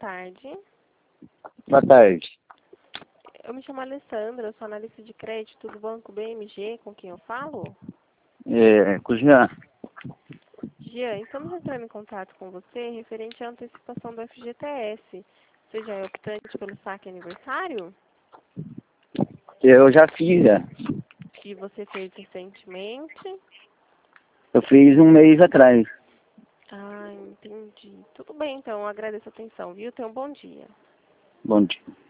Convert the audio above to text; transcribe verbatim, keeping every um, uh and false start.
tarde. Boa tarde. Eu me chamo Alessandra, eu sou analista de crédito do Banco B M G, com quem eu falo? É, com o Jean. Jean, estamos entrando em contato com você referente à antecipação do F G T S. Você já é optante pelo saque aniversário? Eu já fiz, já. Que você fez recentemente? Eu fiz um mês atrás. Ah, entendi. Tudo bem, então, agradeço a atenção, viu? Tenha um bom dia. Bom dia.